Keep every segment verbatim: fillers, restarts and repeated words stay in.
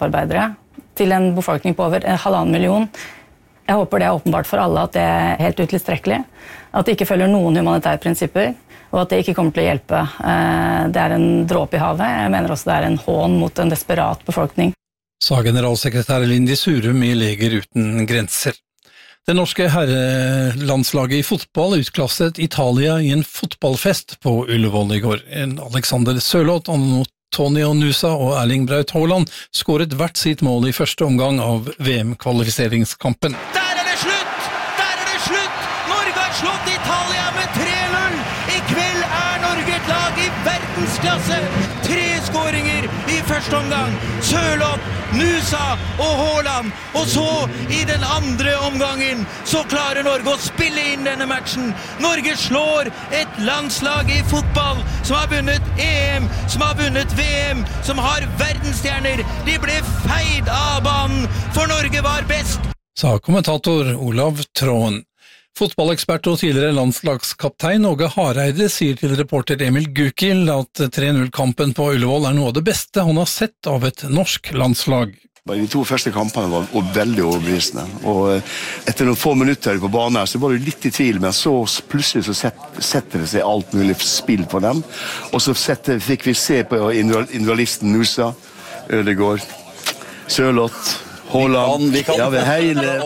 hjelpearbeidere til en befolkning på over en halvannen million. Jeg håper det er åpenbart for alle at det er helt utilstrekkelig, at det ikke følger noen humanitære prinsipper, og at det ikke kommer til å hjelpe. Det er en dråpe i havet. Jeg mener også det er en hån mot en desperat befolkning. Sa generalsekretær Lindy Surum i Leger uten grenser. Det norske herrelandslaget i fotball utklasset Italia i en fotballfest på Ullevål i går. Alexander Sørloth, Antonio Nusa og Erling Braut Haaland skåret hvert sitt mål i første omgang av V M-kvalifiseringskampen. Der er det slutt! Der er det slutt! Norge har slått Italia med tre null! I kveld er Norge et lag i verdensklasse! Tre skåringer i første omgang. Sørloth, Nusa og Haaland. Og så, i den andre omgangen, så klarer Norge å spille inn denne matchen. Norge slår et landslag i fotball som har vunnet E M, som har vunnet V M, som har verdensstjerner. De ble feid av banen, for Norge var best. Sa kommentator Olav Tråen. Fotballekspert og tidligere landslagskaptein Åge Hareide sier til reporter Emil Gukild at tre null-kampen på Ullevål er noe av det beste han har sett av et norsk landslag. De to første kampene var veldig overbevisende, og etter noen få minutter på banen så var du litt i tvil, men så plutselig så setter det seg alt mulig spill på dem, og så setter, fikk vi se på individualisten Nusa, Ødegaard, Sørloth, Haaland, ja, ved hele...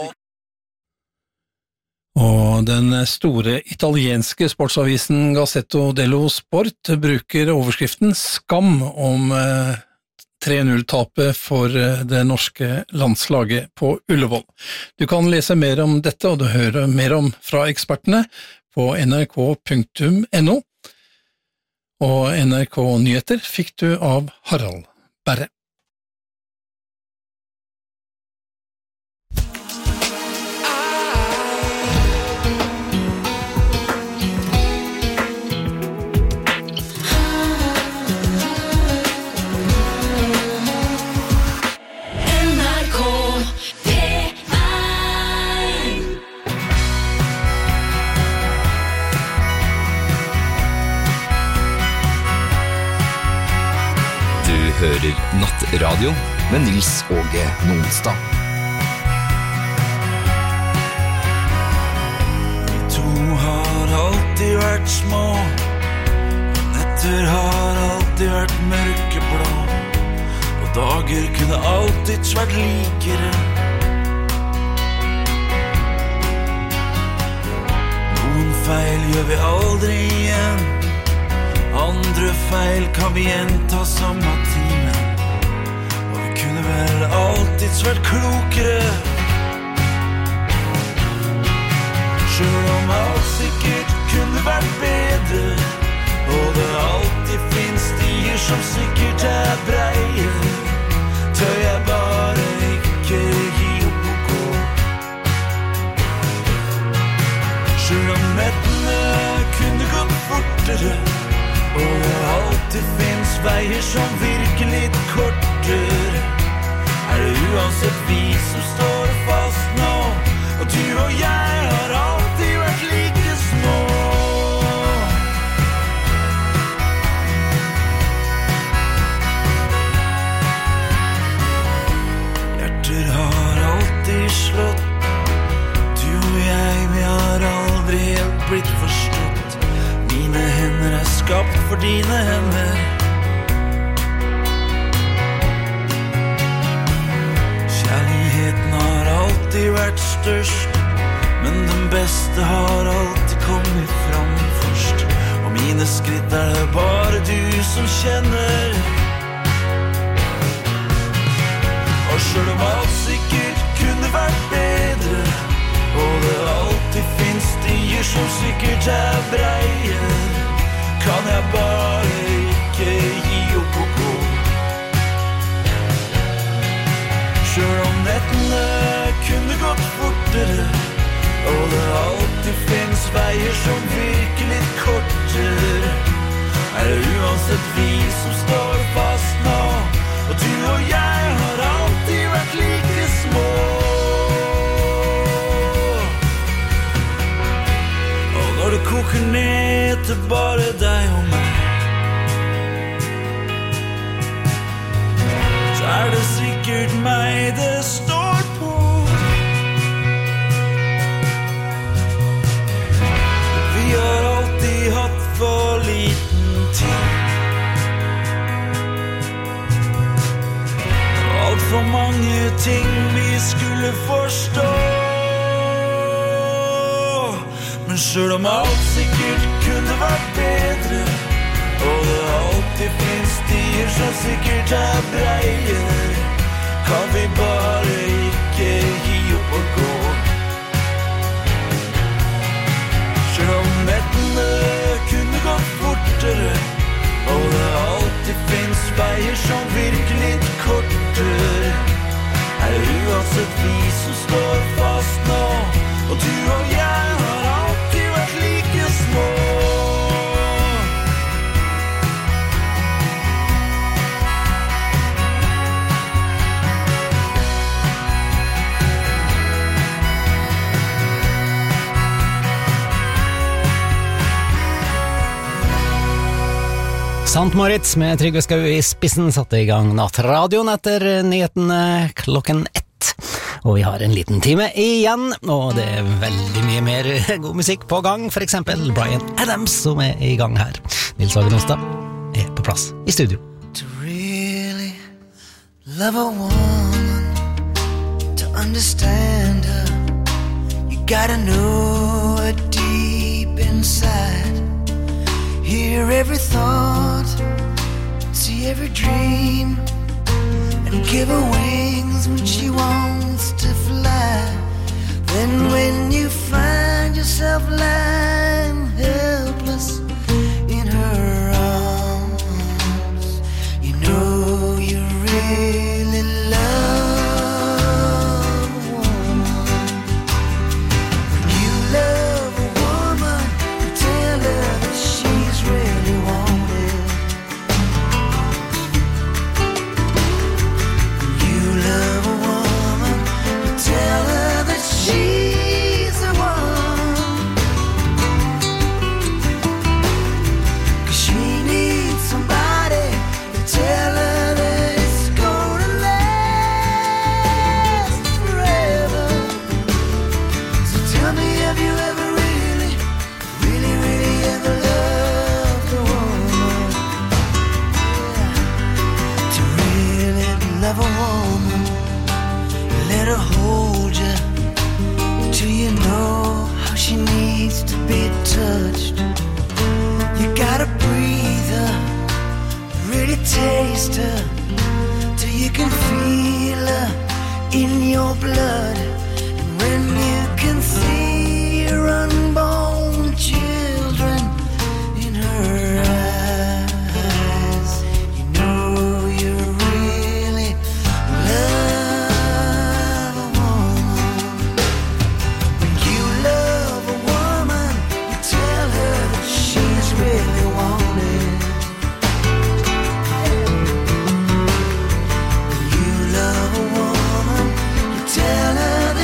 Og den store italienske sportsavisen Gazzetto dello Sport bruker overskriften «Skam» om tre null-tapet for det norske landslaget på Ullevål. Du kan lese mer om dette, og du hører mer om fra ekspertene på n r k punktum n o. Og N R K Nyheter fikk du av Harald Berre. Hører Nattradio med Nils Åge Nonstad. Vi to har alltid vært små, netter har alltid vært mørkeblå, og dager kunne alltid vært likere. Noen feil gjør vi aldri igjen, andre feil kan vi gjenta samme timen, og vi kunne vel alltid vært klokere. Selv om alt sikkert kunne vært bedre, og det alltid finnes stier som sikkert er breie, tør jeg bare ikke gi opp å gå. Selv om nettene kunne gått fortere, og det alltid finnes veier som virker litt kortere, er det uansett vi som står fast nå, og du og jeg har alltid vært like små. Hjerter har alltid slått, du og jeg, vi har aldri helt blitt forstått. Mine hender er skapt for dine hender. Kjærligheten har alltid vært størst, men den beste har alltid kommet fram først. Og mine skritt er det bare du som kjenner. Og selv om alt sikkert kunne vært bedre, og det alltid finnes stier som sikkert er breie, kan jeg bare ikke gi opp å gå. Selv om nettene kunne gått fortere, og det alltid finnes veier som virker litt kortere, er det uansett vi som står fast nå, og du og jeg har alltid vært like små. Når det koker ned til bare deg og meg, så er det sikkert sikkert meg det står på. Vi har alltid hatt for liten tid. Alt for mange ting vi skulle forstå. Men selv om alt sikkert kunne vært bedre, og det alltid finnes stier som sikkert er breier, kan vi bare ikke gi opp og gå. Selv om nettene kunne gått fortere, og det alltid finnes veier som virker litt kortere, er det uansett vi som står fast nå, og du og jeg har alltid vært like små. Sant Moritz med Trygve Skau i spissen satte i gang nattradioen etter nyhetene klokken ett. Og vi har en liten time igjen, og det er veldig mye mer god musikk på gang, for eksempel Bryan Adams som er i gang her. Nils Åge Nonstad er på plass i studio. To really love a woman, to understand her, you gotta know her deep inside. Hear every thought, see every dream, and give her wings when she wants to fly. Then when you find yourself lying helpless in her arms, you know you really love a woman. When you love a woman, you tell her that she's really wanted. When you love a woman, you tell her that she's the one. 'Cause she needs somebody to tell her that it's gonna last forever. So tell me, have you ever really, really, really ever loved a woman? Yeah. To really love a woman, let her hold you till you know how she needs to be touched. You gotta breathe her, really taste her, till you can feel her in your blood. And when you can see your unborn children in her eyes, you know you really love a woman. When you love a woman, you tell her that she's really wanted. When you love a woman, you tell her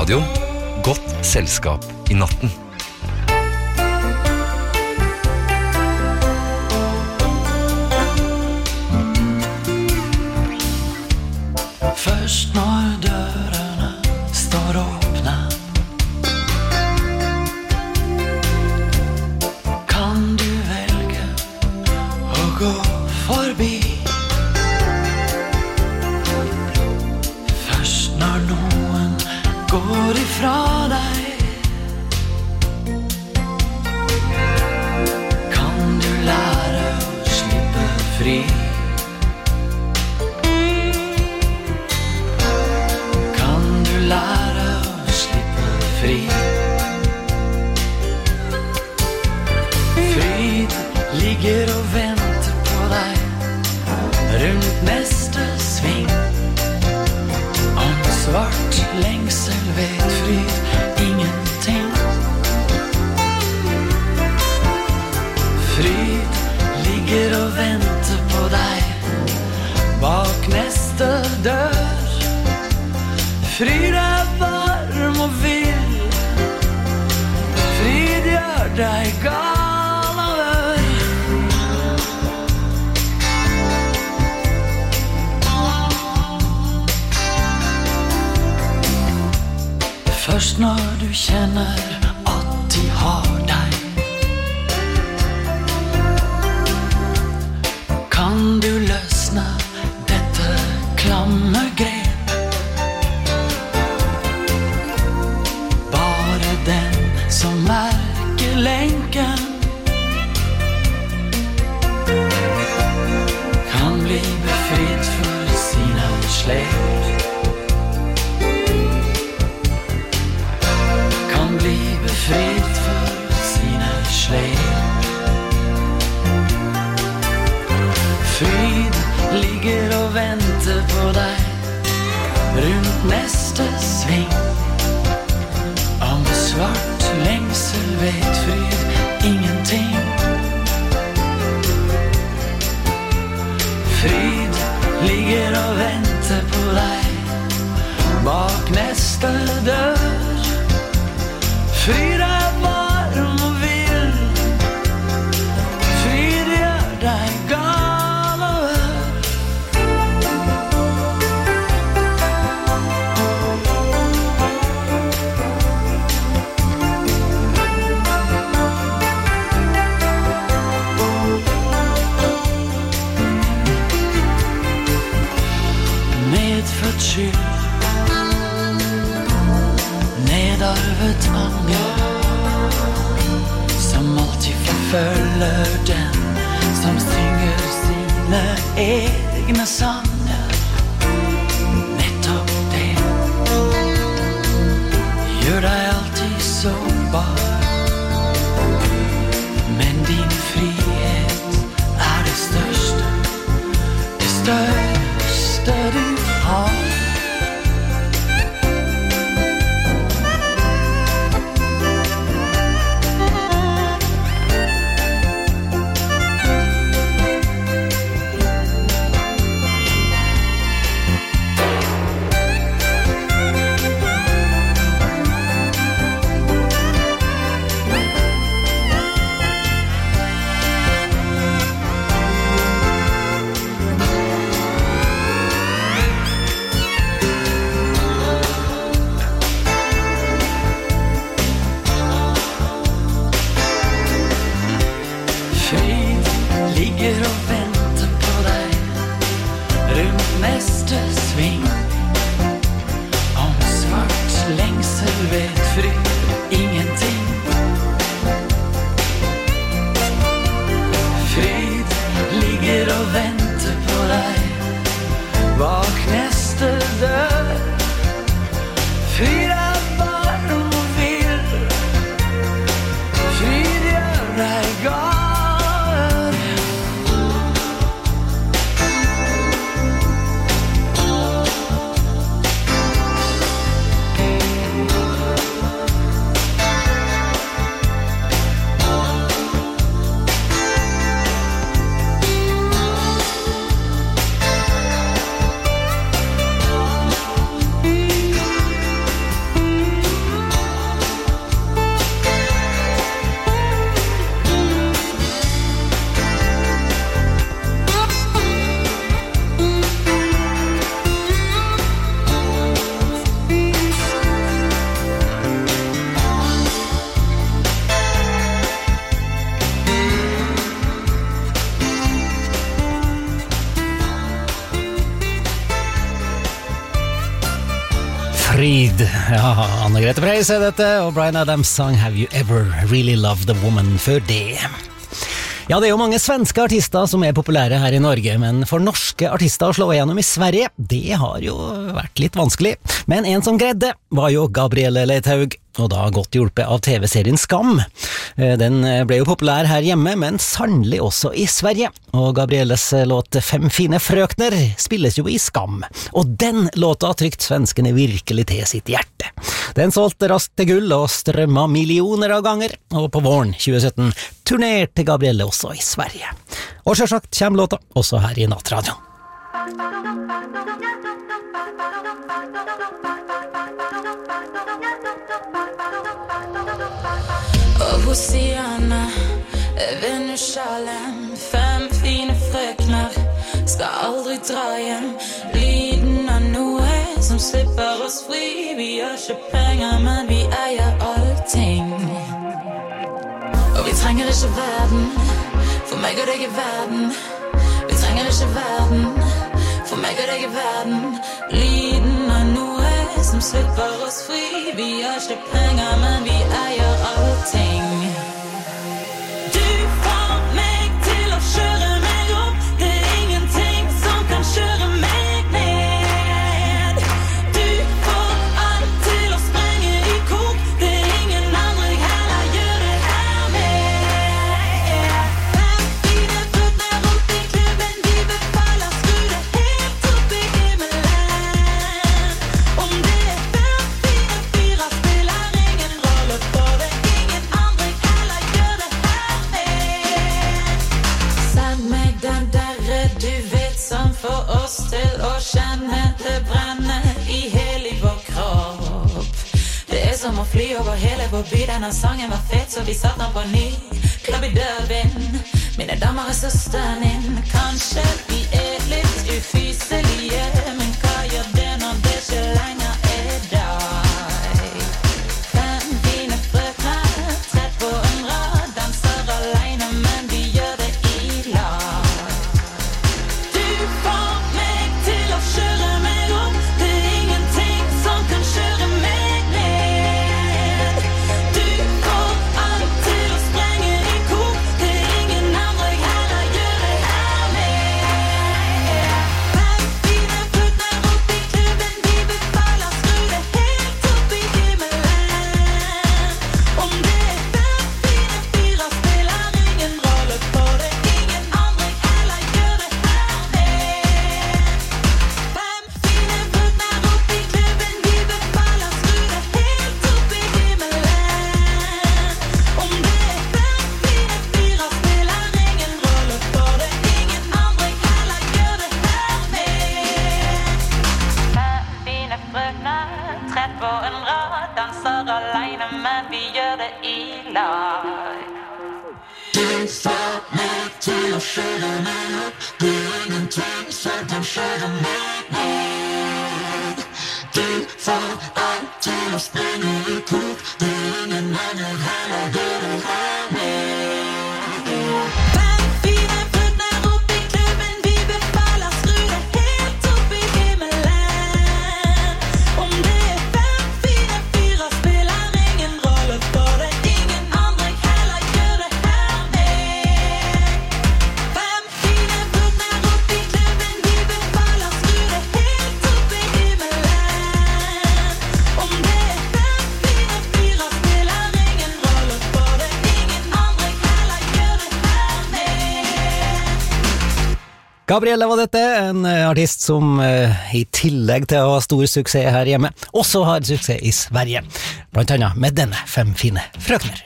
Radio, godt selskap i natten. Først når dørene står åpne, kan du velge å gå forbi. Først når noen går ifra deg, kan du lære å slippe fri. Lære å slippe fri. Fryd ligger og venter på deg rundt neste sving. Om svart lengsel vet fryd ingenting. Fryd ligger og venter på deg bak neste dør. Fryd er varm og vill, fryd gjør deg gal av ør. Først når du kjenner at de har deg, kan du løsne dette klamme grep. Som merker lenken kan bli befridd for sine slep. Kan bli befridd for sine slep. Fryd ligger og venter på deg rundt neste sving. Om svart lengsel vet fryd ingenting. Fryd ligger og venter på deg bak neste dør. Fryd er varm og vill, fryd gjør deg gal og ør. Medfødt skyld, nedarvet anger, som alltid forfølger den som synger sine egne sanger. Nettopp det gjør deg alltid sårbar, men din frihet er det største, det største du har. Frid. Ja, Anne-Grete Preis er dette, og Bryan Adams sang Have You Ever Really Loved a Woman før det. Ja, det er jo mange svenske artister som er populære her i Norge, men for norske artister å slå igjennom i Sverige, det har jo vært litt vanskelig. Men en som greide var jo Gabrielle Leithaug, og da godt hjulpet av T V-serien Skam. Den ble jo populær her hjemme, men sannelig også i Sverige. Og Gabrielles låt Fem fine frøkner spilles jo i Skam. Og den låta trykt svenskene virkelig til sitt hjerte. Den solgte raskt til gull og strømma millioner av ganger, og på våren tjue sytten turnerte Gabrielle også i Sverige. Og selvsagt kommer låta også her i Nattradioen. Och Hosianna över Nushalem. Fem fina fröknar ska aldrig dra hem. Lyden av noe som slipper oss fri. Vi gör ikke pengar, men vi eier allting. Og vi trenger ikke verden, for meg og deg er verden. Vi trenger ikke verden, for meg og deg er verden. Lyden av noe som slipper oss fri. Vi gör ikke pengar, men vi eier allting. Du får meg til å kjøre meg opp. Det er ingenting som kan kjøre meg ned. Du får alt til å sprenge i kok. Det er ingen andre heller gjør det her med. Fem fine frøkner opp i klubben. De befaler skru det helt opp i himmelen. Om det er fem fine fyrer spiller ingen rolle for det. Ingen andre heller gjør det her med. Send meg den derre du vet som får oss til å kjenne det brenne i hele vår kropp. Det er som å fly over hele vår by. Denne sangen var fet, så vi satt den på ny. Klubb i døren, mine damer er søsteren din. Kanskje vi er litt ufyselige, men hva gjør det når det ikke lenger er deg? Fem fine frøkner, trett på en rad, danser alene, men vi gjør det i lag. Du får meg til å kjøre meg opp. Det er ingenting som kan kjøre meg ned. Du får alt til å sprenge i kok. Det er ingen andre heller gjør det her med. Fem fine frøkner opp i klubben. De befaler skru det helt opp i himmelen. Om det er fem fine fyrer spiller ingen rolle for det. Ingen andre heller gjør det her med. Fem fine frøkner opp i klubben. De befaler skru det helt opp i himmelen. Om det er fem fine fyrer spiller ingen rolle for det. Ingen andre heller gjør det her med. Fem fine frøkner, trett på en rad, danser alene, men vi gjør det i lag. Du får meg til å kjøre meg opp. Det er ingenting som kan kjøre meg ned. Du får alt til å sprenge i kok. Det er ingen andre heller gjør det her med. Fem fine frøkner opp i klubben. De befaler skru det helt opp i himmelen. Om det er fem fine fyrer spiller ingen rolle for det. Ingen andre heller gjør det her med. Fem fine frøkner opp i klubben. De befaler skru det helt opp i himmelen. Om det er fem fine fyrer spiller ingen rolle for det. Ingen andre heller gjør det her med. Gabrielle var dette, en eh, artist som eh, i tillegg til å ha stor suksess her hjemme, også har suksess i Sverige. Blant annet med denne Fem fine frøkner.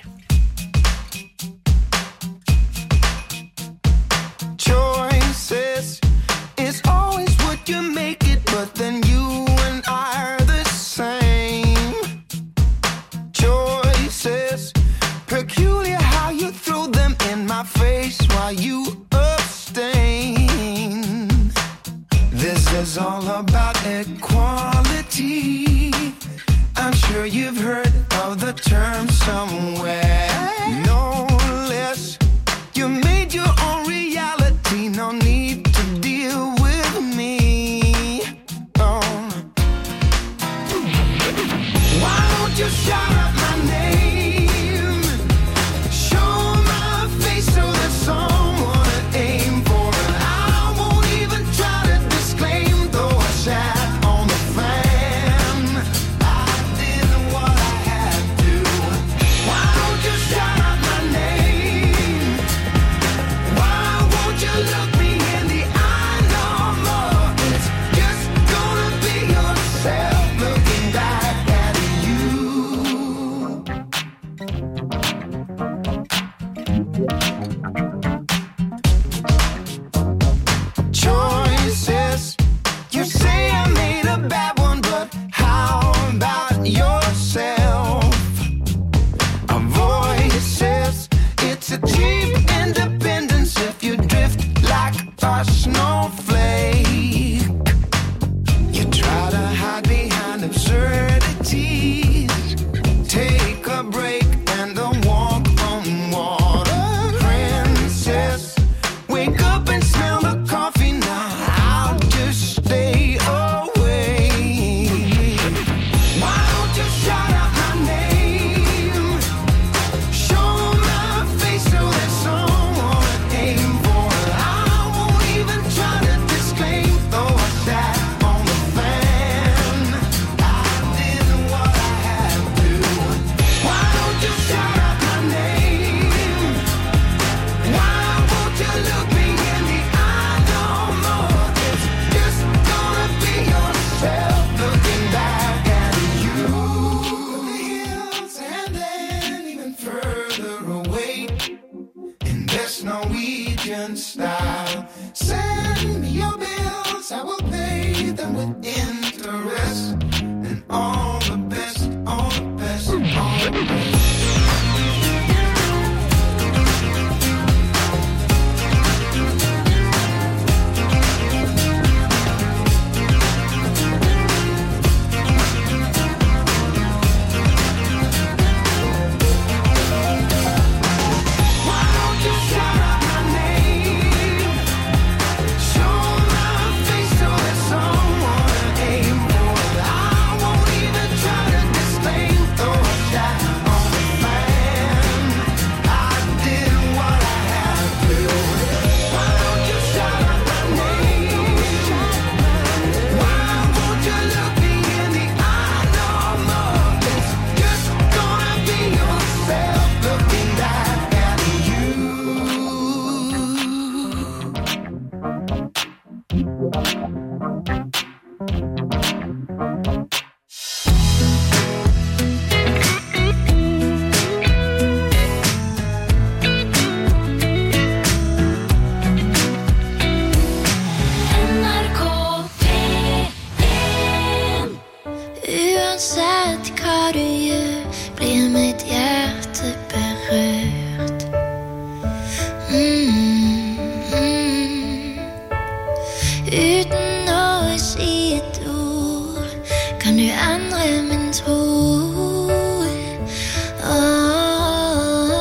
Choices is always what you make it, but then you and I are the same. Choices, peculiar how you throw them in my face while you abstain. This is all about equality. I'm sure you've heard of the term somewhere. Choices. You say I made a bad one, but how about yourself? Our voices. It's a cheap independence if you drift like a snowflake. You try to hide behind absurdities. Take a break and a walk on water. Princess, wake up and smell the coffee now. I'll just stay away. Why don't you shout out my name? Show my face so that someone to aim for. I won't even try to disclaim, though I sat on the fan. I did what I had to. Why don't you shout out my name? Why won't you look me in the eye no more? It's just gonna be yourself looking back at you. The hills and then even further away in best Norwegian style. Send me your bills, I will pay them with interest. And all the best, all the best, all the best. Why don't you shout out my name? Show my face so that someone to aim for. I won't even try to disclaim, though I sat on the fan. I did what I had to. Why don't you shout out my name? Why won't you look me in the eye no more? It's just gonna be yourself looking back at you. N R K P en. Uansett hva du gjør, blir mitt hjerte berørt. Mm, mm. Uten å si et ord, kan du endre min tro. Åh,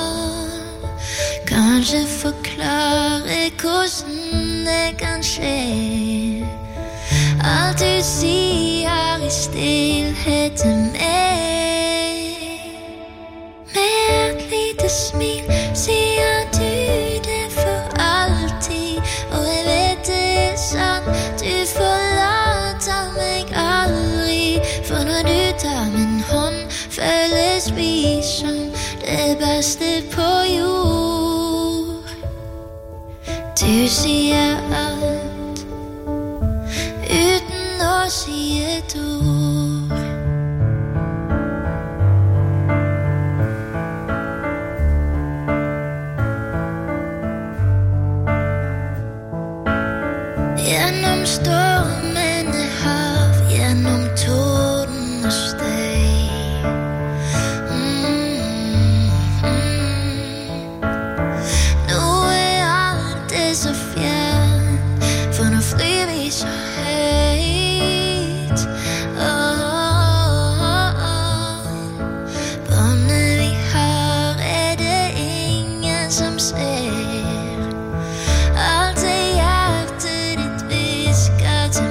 kanskje forklare hvordan det kan skje. Alt du sier i stillhet til meg. Med et lite smil sier du det for alltid. Og jeg vet det er sant, du forlater meg aldri. For når du tar min hånd, føles vi som det beste på jord. Du sier alt uten å si et ord. Gjennom stormende hav, gjennom torden og støy. Mm, mm. Nå er alt det så fjernt, for nå flyr vi så høyt. Åh, åh, åh. Båndet vi har er det ingen som ser. Alt det hjertet ditt visker til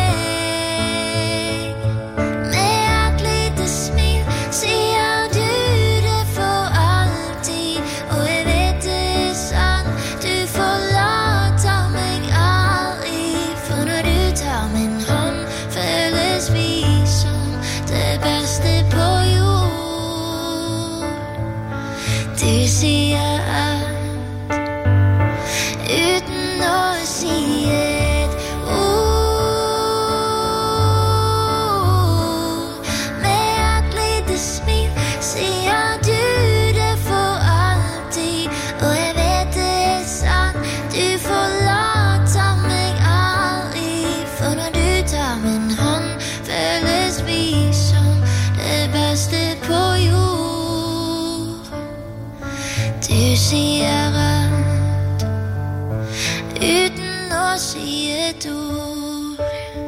meg. Med et lite smil sier du det for alltid. Og jeg vet det er sant, du forlater meg aldri. For når du tar min hånd, føles vi som det beste på jord. Du sier alt Fokuseret uten å si et ord.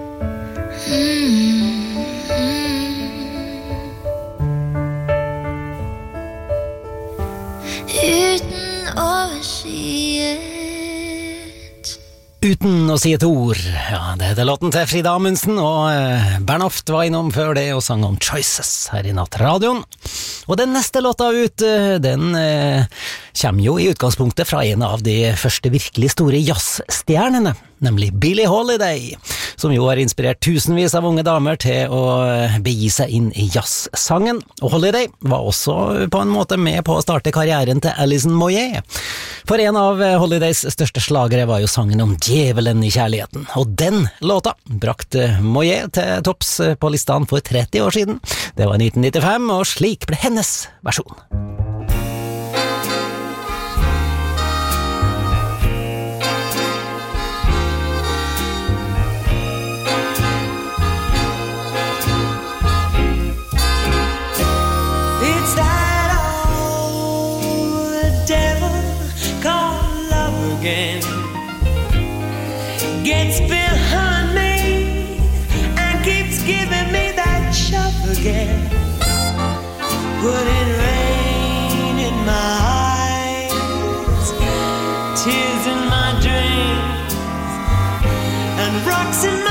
mm. Uten å si et Uten å si et ord. Ja, det er låten til Frida Amundsen, og eh, Bernhoft var innom før det og sang om Choices her i Nattradioen. Og den neste låta ut, eh, den eh, kommer jo i utgangspunktet fra en av de første virkelig store jazzstjernene, nemlig Billie Holiday, som jo har inspirert tusenvis av unge damer til å begi seg inn i jazzsangen. Og Holiday var også på en måte med på å starte karrieren til Alison Moyet. For en av Holidays største slagere var jo sangen om djevelen i kjærligheten, og den låta brakte Moyet til topps på listene for tretti år siden. Det var nitten nittifem, og slik ble hennes versjon. Gets behind me and keeps giving me that shove again. Putting rain in my eyes, tears in my dreams, and rocks in my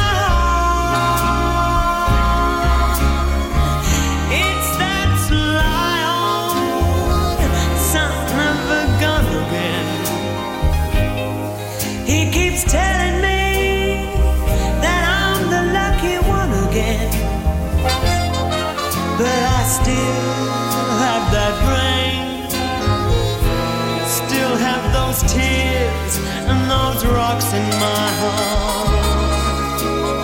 heart. It's that sly old son of a gun again. He keeps telling me but I still have that brain, still have those tears and those rocks in my heart.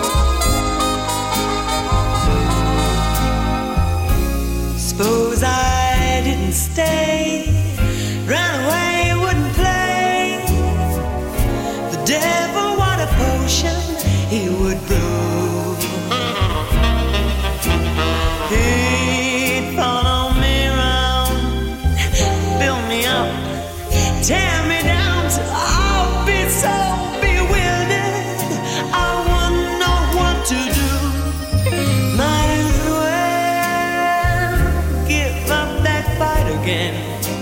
Suppose I didn't stay, ran away, wouldn't play. The devil, what a potion he would brew. He'd follow me around, build me up, tear me down till I'll be so bewildered I wouldn't know what to do. Might as well give up that fight again.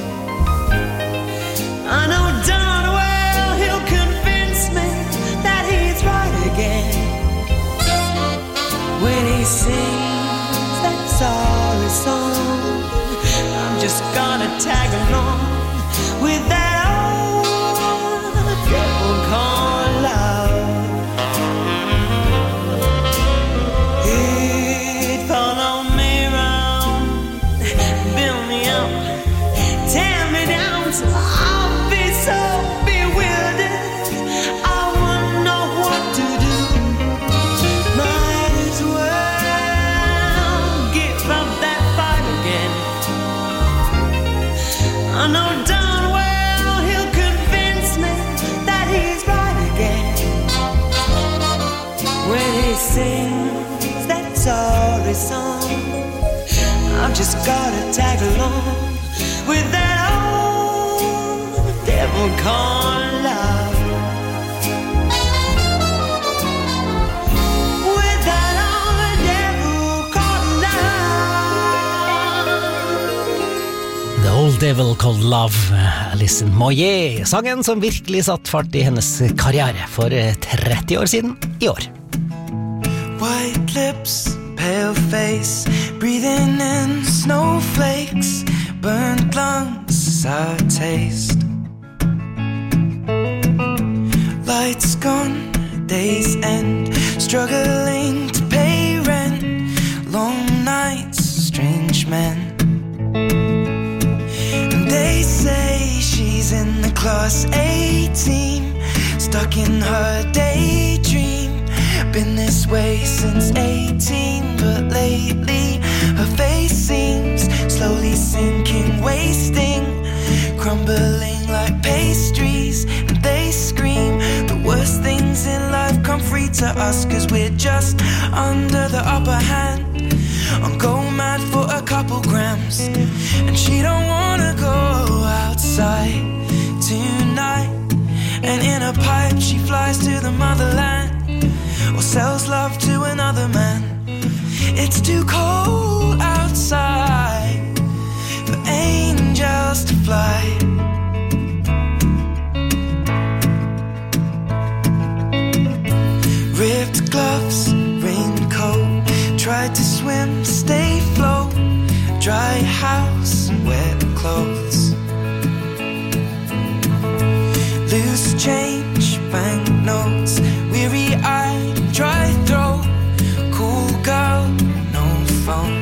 I know darn well he'll convince me that he's right again when he sings sorry song. I'm just gonna tag along with that old devil called love. He'd follow me around, build me up, tear me down till I'll be so bewildered I wouldn't know what to do. Might as well I know darn well he'll convince me that he's right again when he sings that sorry song. I've just gotta tag along with that old devil called love. Old Devil Called Love, Alison Moyet, sangen som virkelig satt fart i hennes karriere for tretti år siden i år. White lips, pale face, breathing in snowflakes, burnt lungs, sour taste. Lights gone, days end, struggling to pay rent, long nights, strange men. They say she's in the class A team, stuck in her daydream. Been this way since eighteen, but lately her face seems slowly sinking, wasting, crumbling like pastries. And they scream the worst things in life come free to us, 'cause we're just under the upper hand. I'll go mad for a couple grams. And she don't wanna go outside tonight. And in a pipe she flies to the motherland, or sells love to another man. It's too cold outside for angels to fly. Ripped gloves, raincoat, tried to swim, stay afloat. Dry house, wet clothes. Loose change, banknotes, weary-eyed, dry throat. Cool girl, no phone.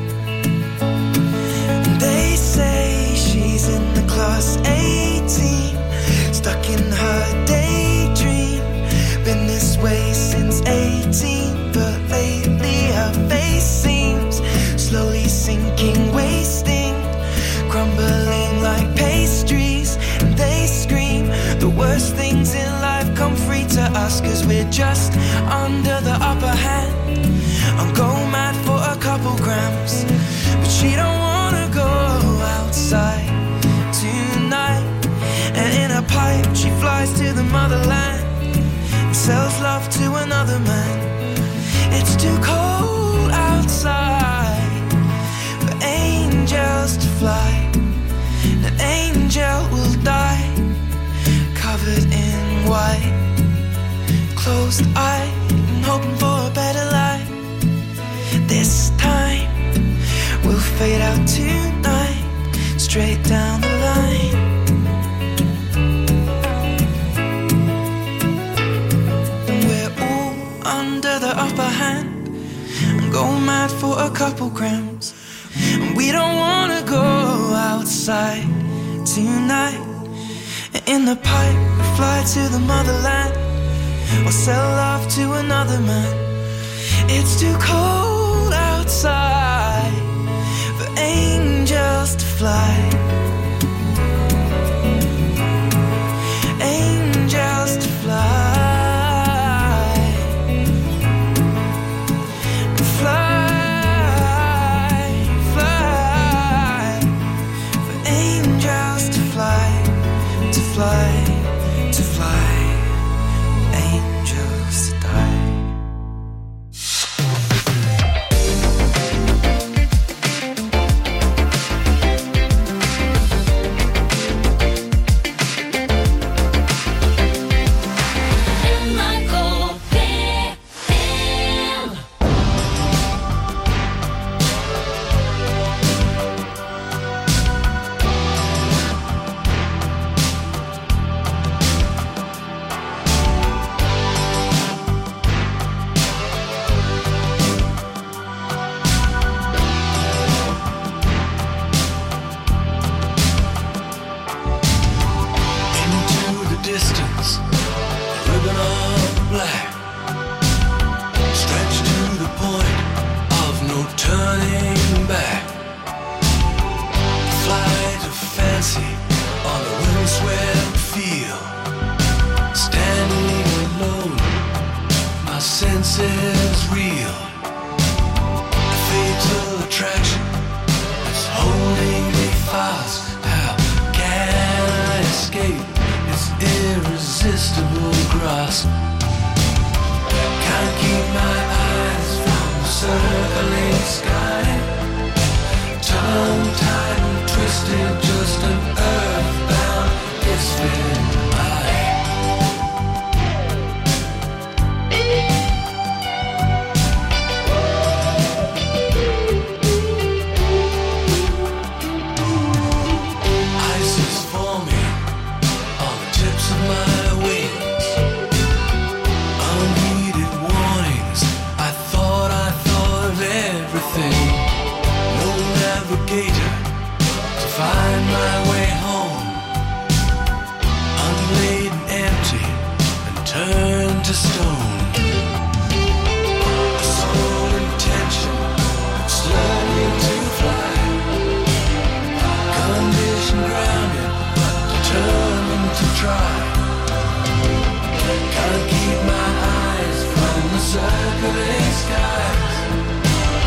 They say she's in the class eighteen, stuck in her daydream. Been this way since eighteen, but lately her face seems slowly sinking, wasting, crumbling like pastries. And they scream the worst things in life come free to us, 'cause we're just under the upper hand. I'll go mad for a couple grams, but she don't wanna go outside tonight. And in a pipe she flies to the motherland, and sells love to another man. It's too cold outside for angels to fly. An angel will die covered in white, closed eye and hoping for a better life. This time we'll fade out tonight, straight down the line. And we're all under the upper hand, and go mad for a couple grams. And we don't wanna go outside tonight. In the pipe we fly to the motherland, or sell love to another man. It's too cold outside for angels to fly. Angels to fly. Fly, fly. For angels to fly, to fly, to fly. Angels to die. Circling skies,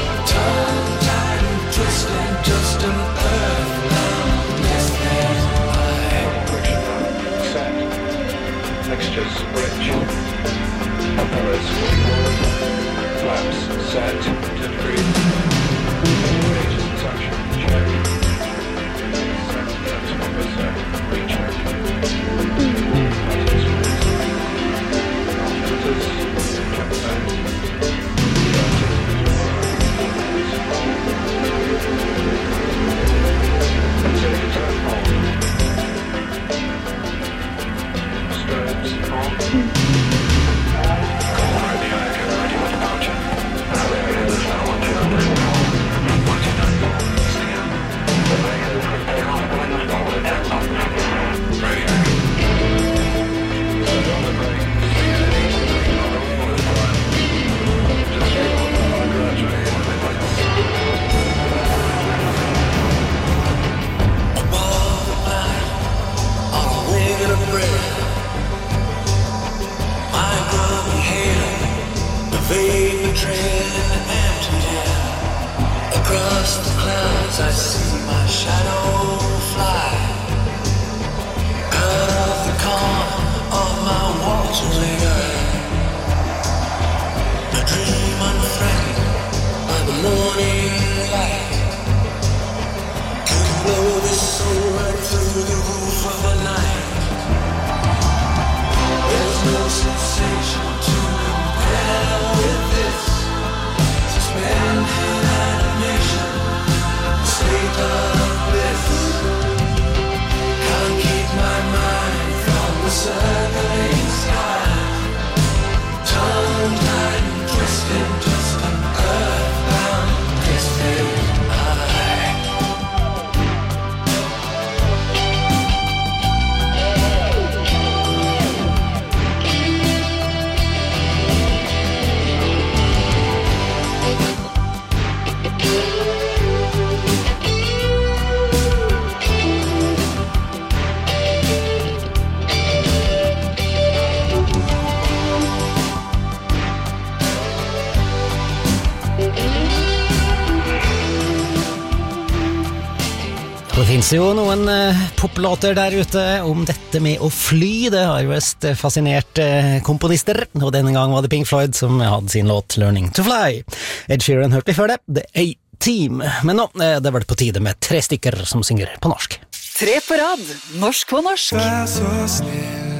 Det finns jo noen uh, poplåter der ute om dette med å fly. Det har vist fascinert uh, komponister, og denne gang var det Pink Floyd som hadde sin låt Learning to Fly. Ed Sheeran hørte vi før det, The A-Team. Men nå, uh, det var det på tide med tre stykker som synger på norsk. Tre på rad, norsk på norsk. Vær så snill,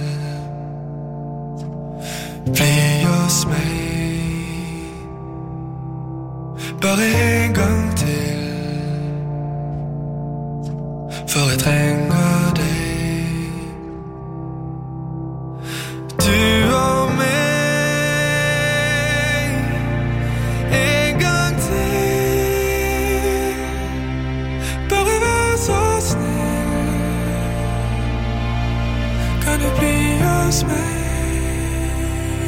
bli hos meg, bare en gang til. For jeg trenger deg, du og meg, en gang til. Bare vær så snill, kan du bli hos meg?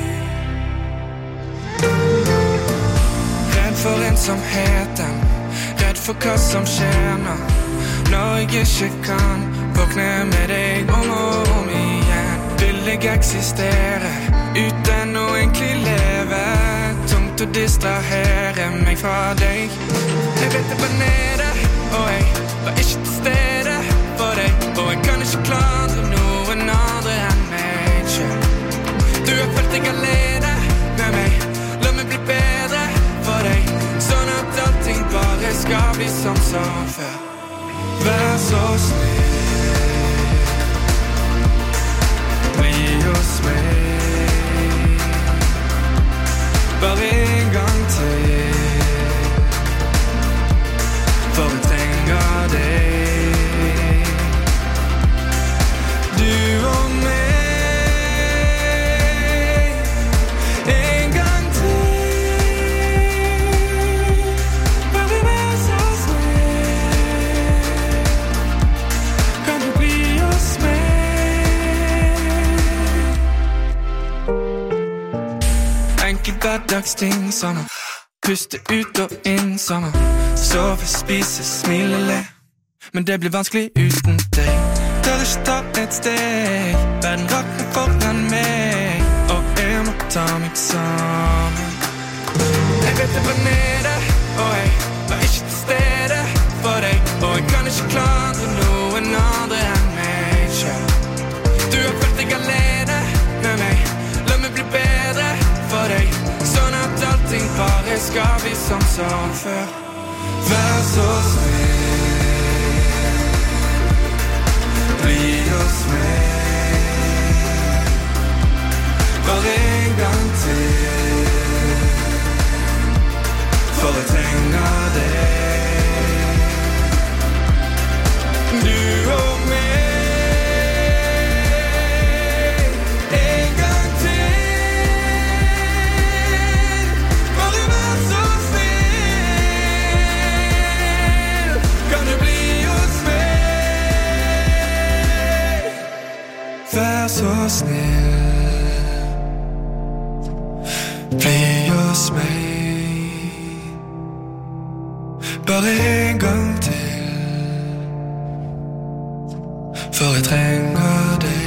Redd for ensomheten, redd for hva som skjer nå. Når jeg ikke kan våkne med deg om og om igjen, vil jeg eksistere uten å egentlig leve. Tungt å distrahere meg fra deg. Jeg vet det var nede, og jeg var ikke til stede for deg. Og jeg kan ikke klandre noen andre enn meg selv. Du har følt deg alene med meg, la meg bli bedre for deg, sånn at allting bare skal bli sånn som før. Vær så snill, bli hos meg, bare en gang til, for jeg trenger deg, du og meg, en gang til, bare vær så snill. Kan du bli hos meg? Enkelt hverdagsting som å puste ut og inn, som å sove, spise, smile, le. Men det blir vanskelig uten deg. Tør ikke ta et steg, verden rakner foran meg, og jeg må ta meg sammen. Jeg vet det var nede, og jeg var ikke til stede for deg, og jeg kan ikke klare noen andre enn meg selv. Du har følt deg alene med meg, la meg bli bedre for deg, sånn at allting bare skal bli sånn som før. Vær så snill, bli hos meg, bare en gang til, for jeg trenger deg, du og meg. Vær så snill, bli hos meg, bare en gang til, for jeg trenger deg.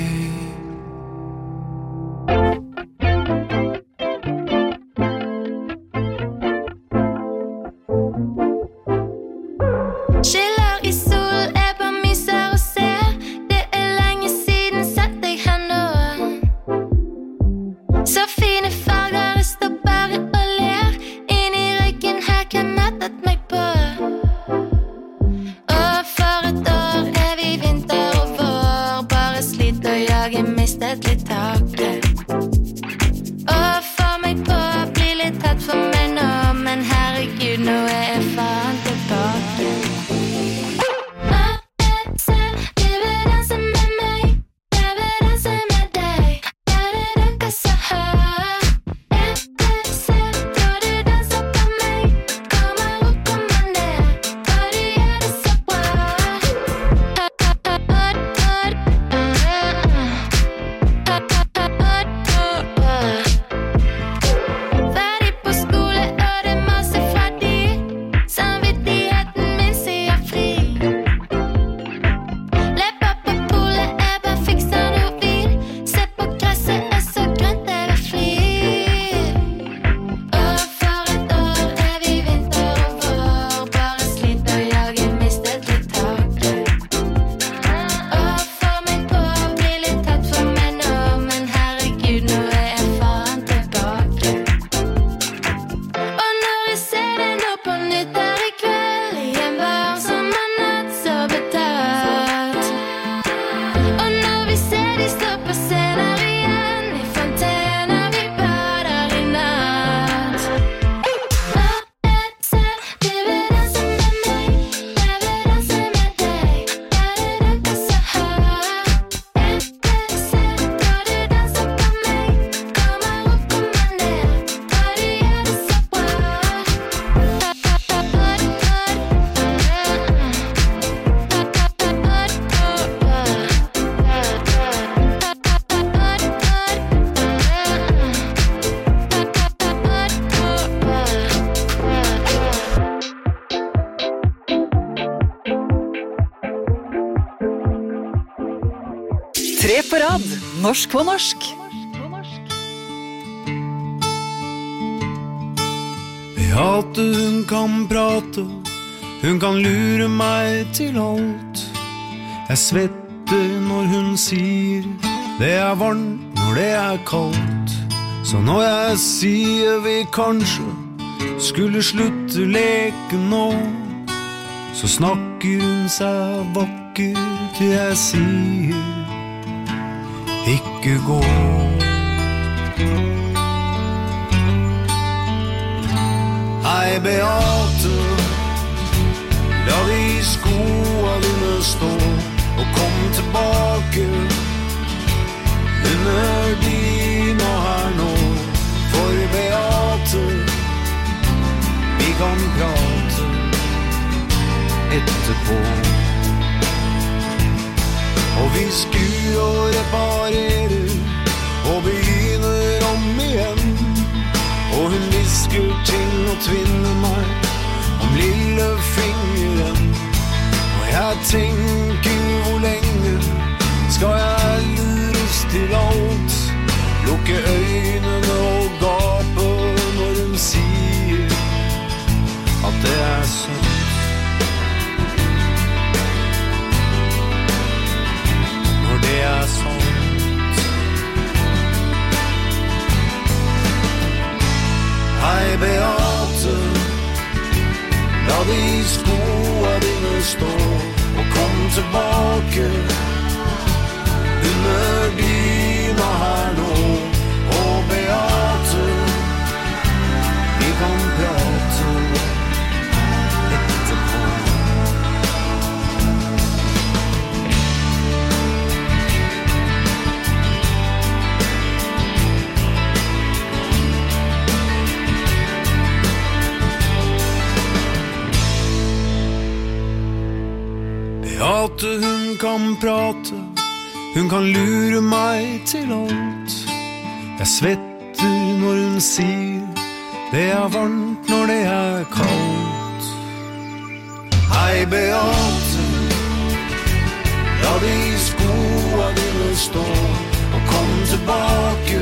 Tre på rad, norsk på norsk. Beate, hun kan prate, hun kan lure meg til alt. Jeg svetter når hun sier det er varmt når det er kaldt. Så når jeg sier vi kanskje skulle slutte leken nå, så snakker hun seg vakker til jeg sier ikke gå. Hei Beate, la de skoene dine stå og kom tilbake under dyna her nå. For Beate, vi kan prate etterpå. Og vi skur og reparerer og begynner om igjen. Og hun visker til å tvinne meg om lillefingeren. Og jeg tenker hvor lenge skal jeg lures til alt. Lukke øynene og gape når hun sier skoa dine stå, og kom tilbake under dyna her nå. Og Beate, vi kan prate etterpå. Beate, hun kan prate, hun kan lure meg til alt. Jeg svetter når hun sier det er varmt når det er kaldt. Hei Beate, la de skoa dine stå, og kom tilbake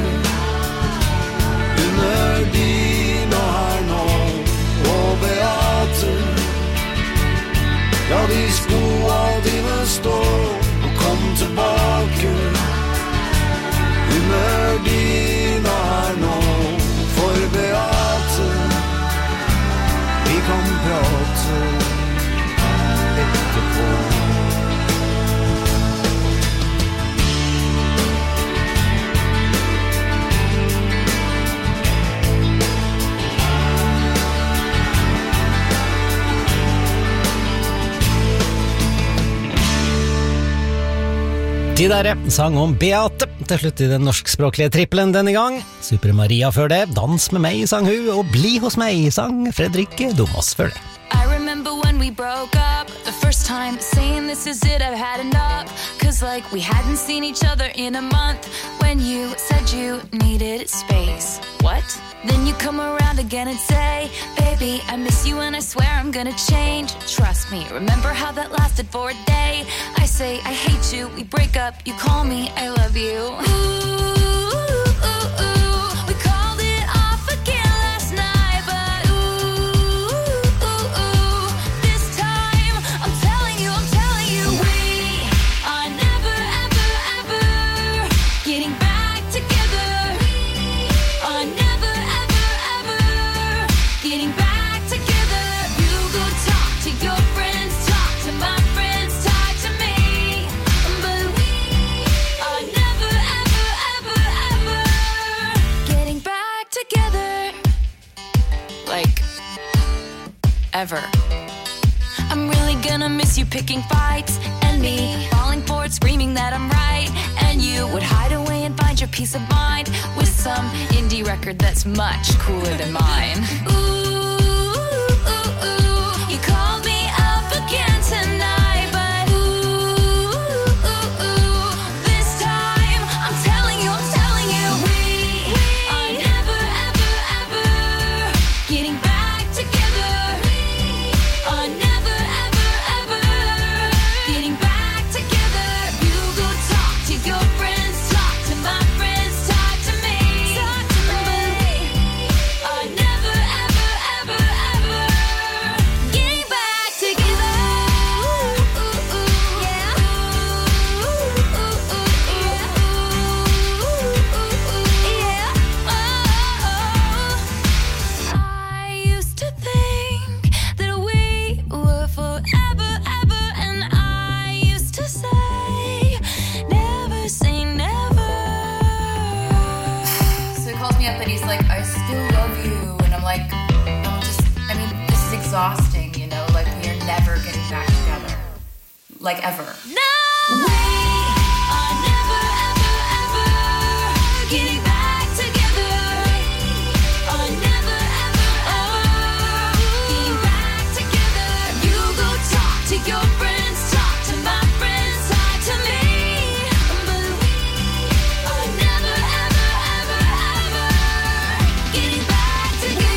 under dyna her nå. Og Beate, la de skoa dine stå, og kom tilbake under dyna her nå. For Beate, vi kan prate etterpå. De der sang om Beate, til slutt i den norskspråklige trippelen denne gang. Super Maria før det, Dans med meg sang hun, og Bli hos meg sang Fredrikke Domas før det. I remember when we broke up the first time, saying this is it, I've had enough. Cause like we hadn't seen each other in a month, when you said you needed space. What? Then you come around again and say, baby, I miss you and I swear I'm gonna change. Trust me, remember how that lasted for a day? I say I hate you, we break up, you call me, I love you. Ooh. Ever. I'm really gonna miss you picking fights, and me falling for it, screaming that I'm right, and you would hide away and find your peace of mind with some indie record that's much cooler than mine. Ooh, ooh, ooh, you called me up again tonight, but ooh, ooh, ooh, this time I'm telling you, I'm telling you, we are never, ever, ever getting back. Exhausting, you know, like we are never getting back together, like ever. No, we are never, ever, ever getting back together. Are never, ever, ever getting back together. You go talk to your friends, talk to my friends, talk to me. But we are never, ever, ever, ever getting back together.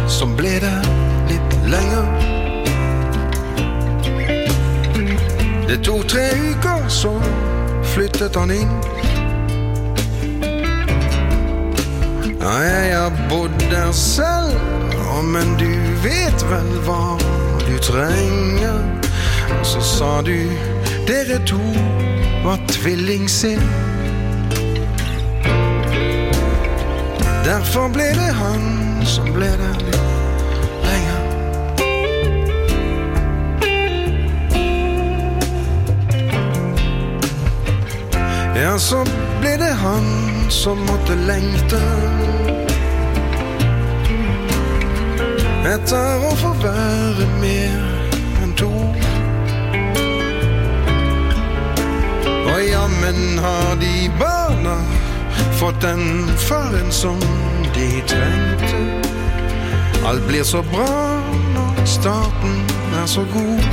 som ble der litt lenger. Det tog tre uker, så flyttet han inn. Ja, jeg har bodd der selv, ja, men du vet vel hva du trenger. Og så sa du, dere to var tvillingsinn. Derfor ble det han som ble der litt lenger. Ja, så ble det han som måtte lengte etter å få være mer enn to. Og jammen har de barna fått den faren som de trengte. Alt blir så bra når starten er så god.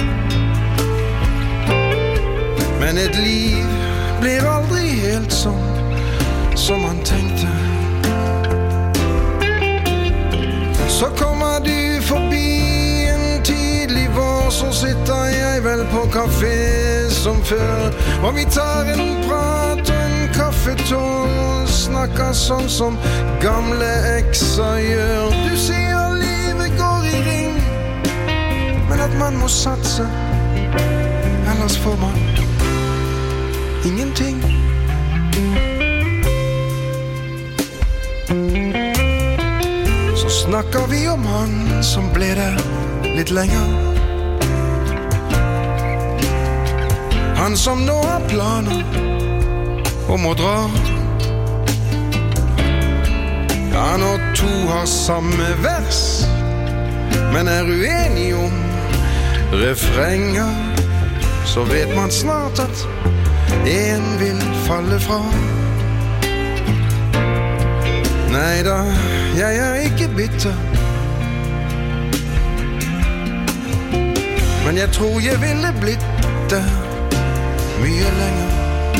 Men et liv blir aldri helt sånn som man tenkte. Så kommer du forbi en tidlig vår, så sitter jeg vel på kafé som før, og vi tar en prat og en kaffetår og snakker sånn som gamle ekser gjør. Du sier livet går i ring, men at man må satse, ellers får man ingenting. Så snakker vi om han som ble der litt lenger. Han som nå har planer om å dra. Ja, når to har samme vers, men er uenige om refrenger, så vet man snart at en vil falle fra. Neida, jeg er ikke bitter, men jeg tror jeg ville blitt det mye lenger.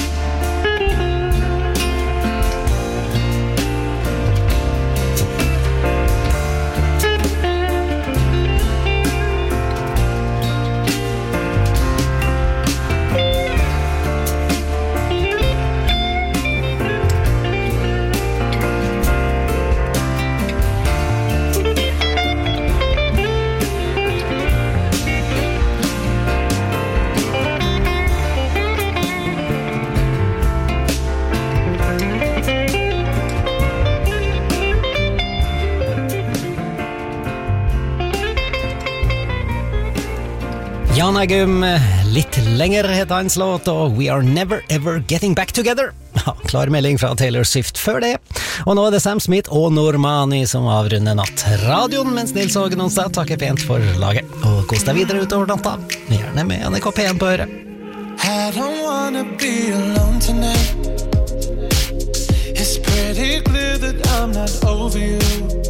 Jan Eggum, litt lenger heter hans låt, og We Are Never Ever Getting Back Together. Ja, klar melding fra Taylor Swift før det. Og nå er det Sam Smith og Normani som avrunder nattradioen, mens Nils Hågen Onsdag takker pent for laget. Og kos deg videre utover natta, gjerne med N R K P en på øret. I don't wanna be alone tonight. It's pretty clear that I'm not over you.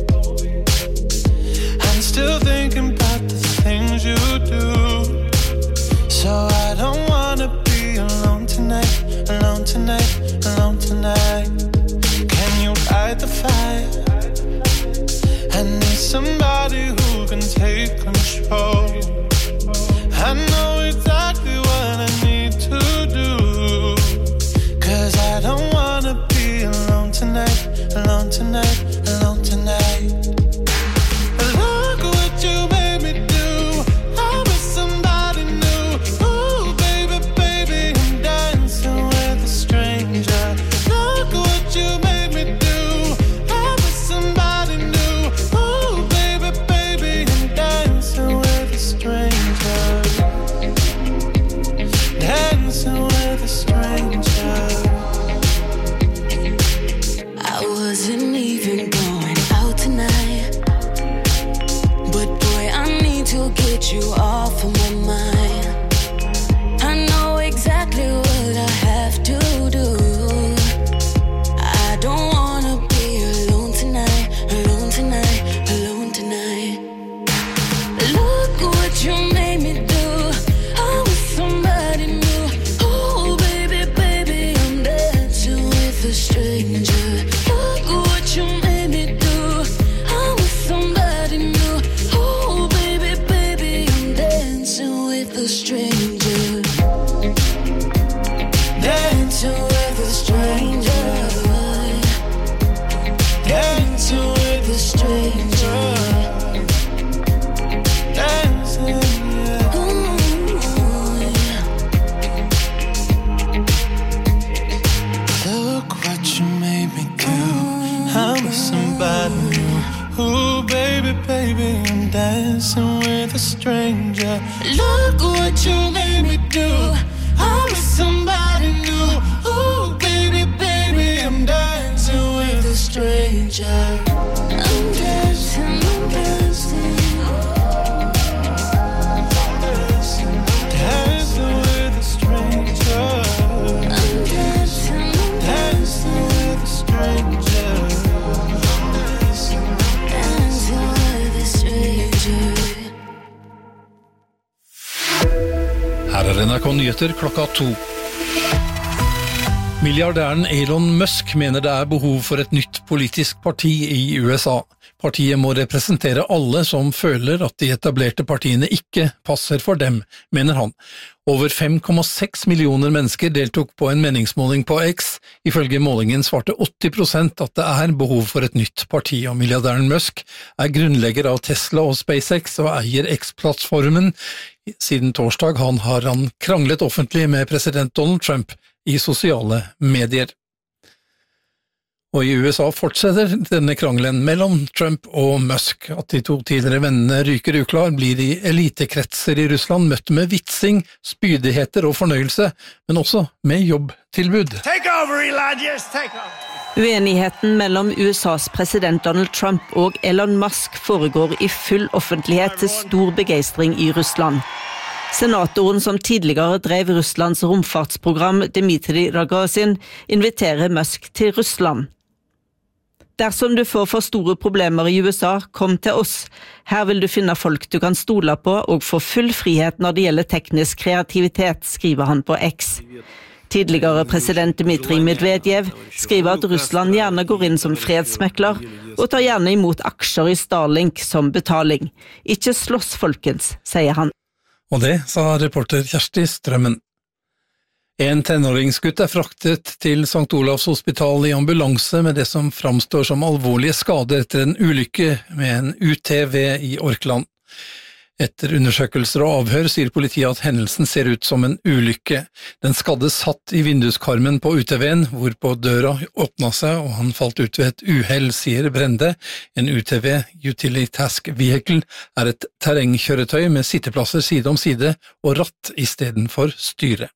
I'm still thinking about the things you do. So I don't wanna be alone tonight, alone tonight, alone tonight. Can you light the fire? I need somebody who can take control. I know exactly what I need to do. Cause I don't wanna be alone tonight, alone tonight, alone tonight. Look what you made me do. I was somebody new. Ooh, baby, baby, I'm dancing with a stranger. Look what you made me do. I was somebody new. Ooh, baby, baby, I'm dancing with a stranger. stranger. Dancing, yeah. Look what you made me do. I'm with somebody new. Ooh, baby, baby, I'm dancing with a stranger. Look what you made me do. I'm with somebody new. Ooh, baby, baby, I'm dancing with a stranger. I'm dancing, I'm dancing. Dancing with a stranger. I'm dancing, dancing with a stranger. Dancing with a stranger. Her er N R K Nyheter klokka to. Milliardæren Elon Musk mener det er behov for et nytt politisk parti i U S A. Partiet må representere alle som føler at de etablerte partiene ikke passer for dem, mener han. Over fem komma seks millioner mennesker deltok på en meningsmåling på X. Ifølge målingen svarte åtti prosent at det er behov for et nytt parti, og milliardæren Musk er grunnlegger av Tesla og SpaceX og eier X-plattformen. Siden torsdag han har han kranglet offentlig med president Donald Trump i sosiale medier. Og i U S A fortsetter denne krangelen mellom Trump og Musk. At de to tidligere vennene ryker uklar, blir i elitekretser i Russland møtt med vitsing, spydigheter og fornøyelse, men også med jobbtilbud. Take over, Elijah, take over. Uenigheten mellom U S A's president Donald Trump og Elon Musk foregår i full offentlighet til stor begeistring i Russland. Senatoren som tidligere drev Russlands romfartsprogram, Dmitri Rogozin, inviterer Musk til Russland. Dersom du får for store problemer i U S A, kom til oss. Her vil du finne folk du kan stole på og få full frihet når det gjelder teknisk kreativitet, skriver han på X. Tidligere president Dmitrij Medvedev skriver at Russland gjerne går inn som fredsmekler og tar gjerne imot aksjer i Starlink som betaling. Ikke slåss, folkens, sier han. Og det sa reporter Kjersti Strømmen. En tenåringsgutt er fraktet til Sankt Olavs hospital i ambulanse med det som framstår som alvorlige skader etter en ulykke med en U T V i Orkland. Etter undersøkelser og avhør sier politiet at hendelsen ser ut som en ulykke. Den skadde satt i vinduskarmen på U T V-en, hvorpå døra åpnet seg og han falt ut ved et uhell, sier Brende. En U T V, Utility Task Vehicle, er et terrengkjøretøy med sitteplasser side om side og ratt i stedet for styre.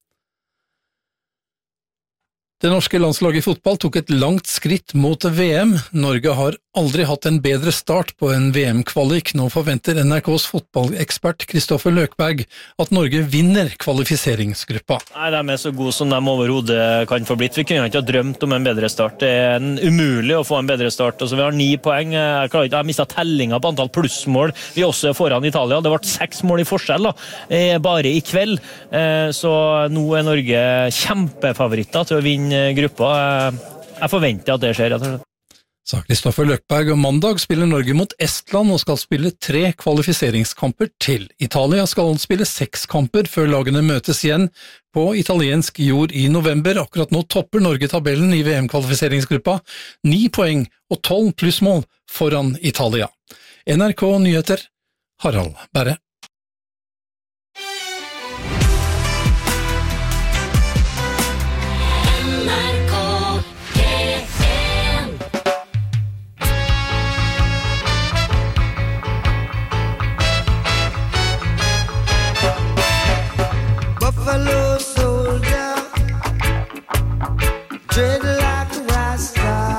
Det norske landslaget i fotball tok et langt skritt mot V M. Norge har aldri hatt en bedre start på en V M-kvalik. Nå forventer N R K's fotballekspert Kristoffer Løkberg at Norge vinner kvalifiseringsgruppa. Nei, de er så gode som de overhodet kan få blitt. Vi kunne ikke ha drømt om en bedre start. Det er en umulig å få en bedre start. Altså, vi har ni poeng. Jeg, klarer ikke, jeg har mistet tellinga på antall plussmål. Vi er også foran Italia. Det ble seks mål i forskjell da, bare i kveld. Så nå er Norge kjempefavoritter til å vinne gruppa. Jeg forventer at det skjer. Sa Kristoffer Løkberg, og mandag spiller Norge mot Estland og skal spille tre kvalifiseringskamper til. Italia skal spille seks kamper før lagene møtes igjen på italiensk jord i november. Akkurat nå topper Norge tabellen i V M-kvalifiseringsgruppa. Ni poeng og tolv plussmål foran Italia. N R K Nyheter, Harald Berre. Buffalo soldier, dread like a rasta.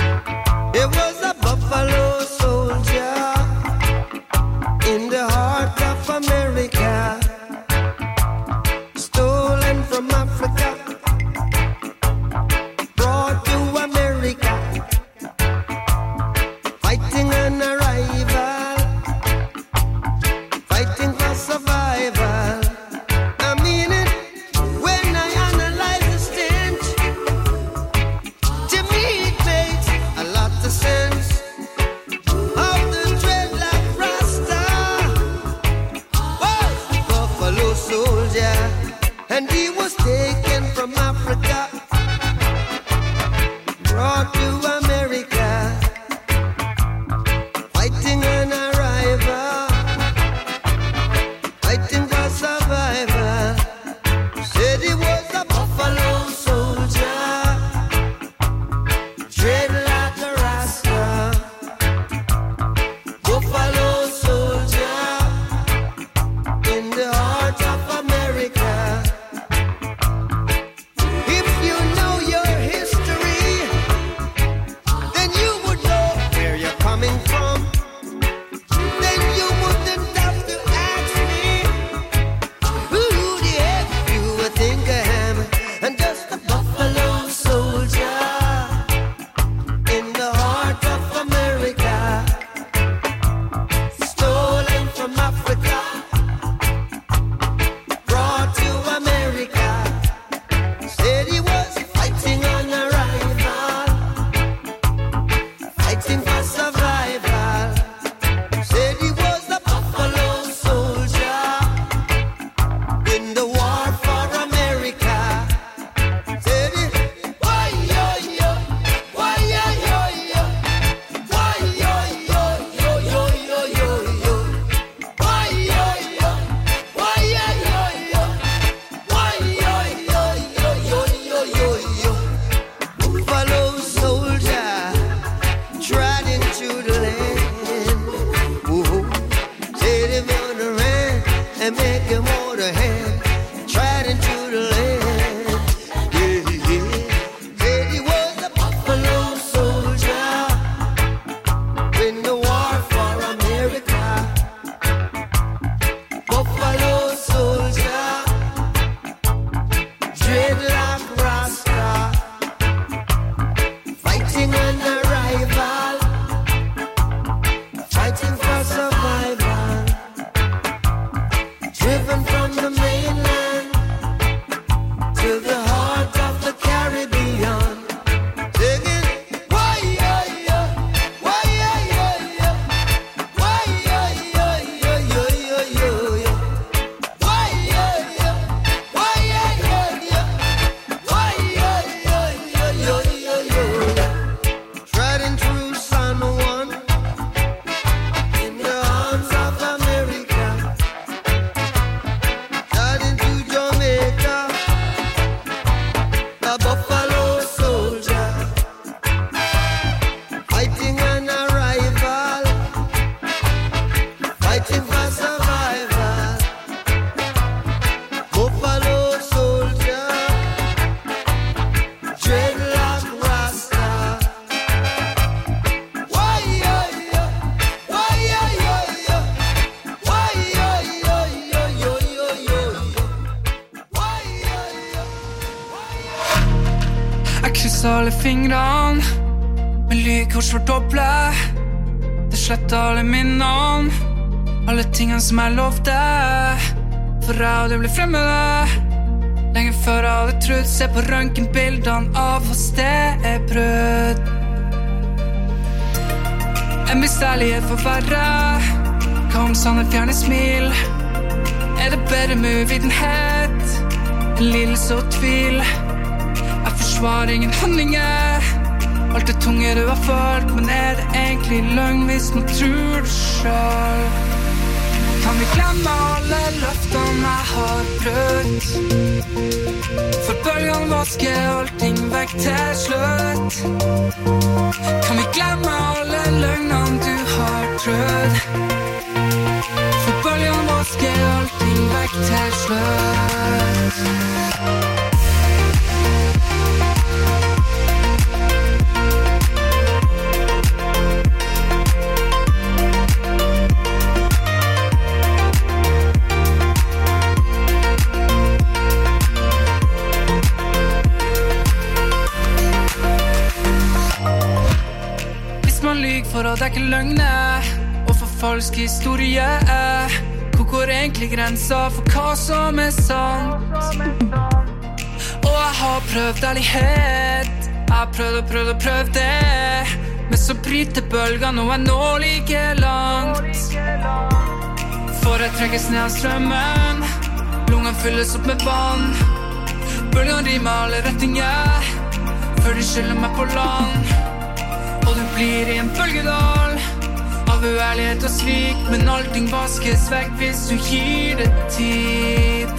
It was a buffalo soldier in the heart fighting for survival, driven from the mainland to the heart of the Caribbean. Singing, why, yeah, yeah, why, yeah, yeah, yeah, why, yeah, yeah, yeah, yeah, yeah, yeah, yeah. Why, yeah, yeah, why, yeah, yeah, yeah, why, yeah, yeah, yeah, yeah, yeah, yeah. Treading through San Juan in the arms of America, heading to Jamaica, the Buffalo Soldier, fighting an arrival, fighting for survival. Buffalo Soldier, dreadlock Rasta. Why, yeah, yeah, why, yeah, yeah, yeah, why, yeah, yeah, yeah, yeah, yeah, yeah, why, yeah, yeah. Jeg krysser alle fingrene med lykors for doble. Det sletter alle minnene, alle tingene som jeg lovde. For jeg og det ble fremmede lenge før jeg hadde trodd. Se på røntgenbildene av fosterbrudd. En misærlighet for verre. Hva om sånne fjerne smil? Er det bedre med uvitenhet? En lidelse og tvil. Jeg forsvarer ingen handlinger. Alt det tunge du har følt, men er det egentlig løgn hvis man tror det selv? Kan vi glemme alle løftene jeg har brutt? For bølgene vasker allting vekk til slutt. Kan vi glemme alle løgnene du har trodd? For bølgene vasker allting vekk til slutt. Hvis man lyg for å dekke løgner og forfalske historier, hvor går egentlig grensa for hva som er sant? Og jeg har prøvd ærlighet, jeg har prøvd og prøvd og prøvd det, men så bryter bølgene og jeg når like langt. For jeg trekkes ned av strømmen, lungene fylles opp med vann. Bølgene rimer alle retninger, før de skyller meg på land. Og du blir i en bølgedal av uærlighet og svik, men allting vaskes vekk hvis du gir det tid.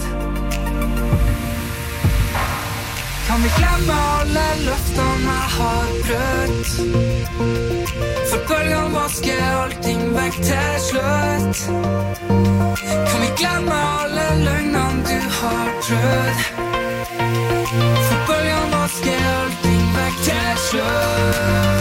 Kan vi glemme alle løftene jeg har brutt? For bølgene vasker allting vekk til slutt. Kan vi glemme alle løgnene du har trodd? For bølgene vasker allting vekk til slutt.